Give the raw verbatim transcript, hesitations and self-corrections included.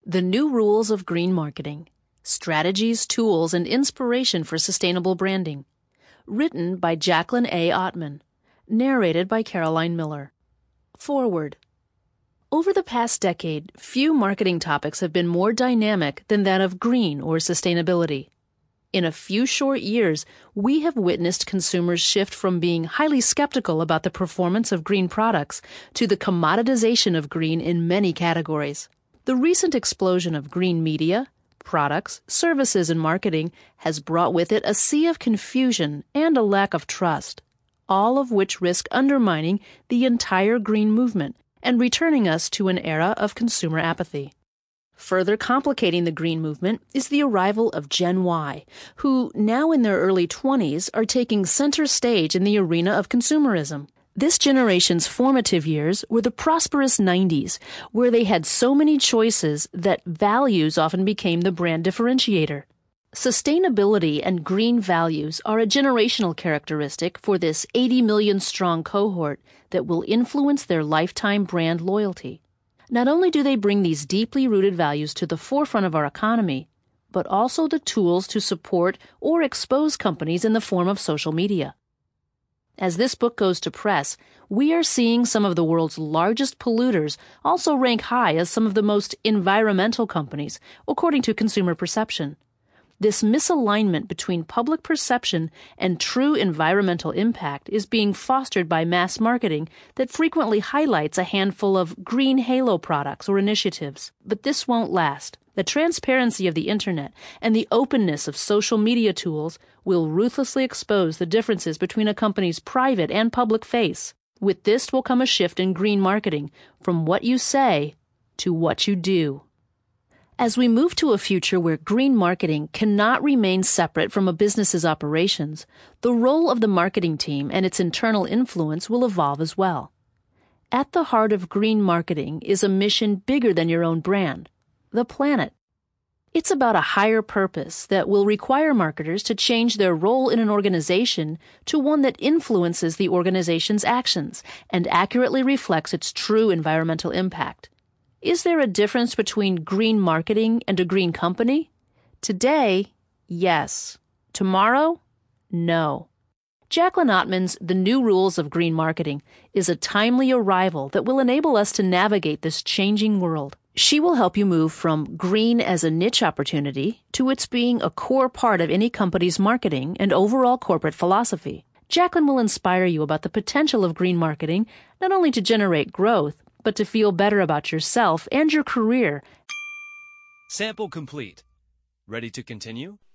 The New Rules of Green Marketing: Strategies, Tools, and Inspiration for Sustainable Branding. Written by Jacqueline A. Ottman. Narrated by Caroline Miller. Forward. Over the past decade, few marketing topics have been more dynamic than that of green or sustainability. In a few short years, we have witnessed consumers shift from being highly skeptical about the performance of green products to the commoditization of green in many categories. The recent explosion of green media, products, services, and marketing has brought with it a sea of confusion and a lack of trust, all of which risk undermining the entire green movement and returning us to an era of consumer apathy. Further complicating the green movement is the arrival of Gen Y, who, now in their early twenties, are taking center stage in the arena of consumerism. This generation's formative years were the prosperous nineties, where they had so many choices that values often became the brand differentiator. Sustainability and green values are a generational characteristic for this eighty million strong cohort that will influence their lifetime brand loyalty. Not only do they bring these deeply rooted values to the forefront of our economy, but also the tools to support or expose companies in the form of social media. As this book goes to press, we are seeing some of the world's largest polluters also rank high as some of the most environmental companies, according to consumer perception. This misalignment between public perception and true environmental impact is being fostered by mass marketing that frequently highlights a handful of green halo products or initiatives. But this won't last. The transparency of the internet and the openness of social media tools will ruthlessly expose the differences between a company's private and public face. With this will come a shift in green marketing from what you say to what you do. As we move to a future where green marketing cannot remain separate from a business's operations, the role of the marketing team and its internal influence will evolve as well. At the heart of green marketing is a mission bigger than your own brand: the planet. It's about a higher purpose that will require marketers to change their role in an organization to one that influences the organization's actions and accurately reflects its true environmental impact. Is there a difference between green marketing and a green company? Today, yes. Tomorrow, no. Jacqueline Ottman's The New Rules of Green Marketing is a timely arrival that will enable us to navigate this changing world. She will help you move from green as a niche opportunity to its being a core part of any company's marketing and overall corporate philosophy. Jacqueline will inspire you about the potential of green marketing not only to generate growth, but to feel better about yourself and your career. Sample complete. Ready to continue?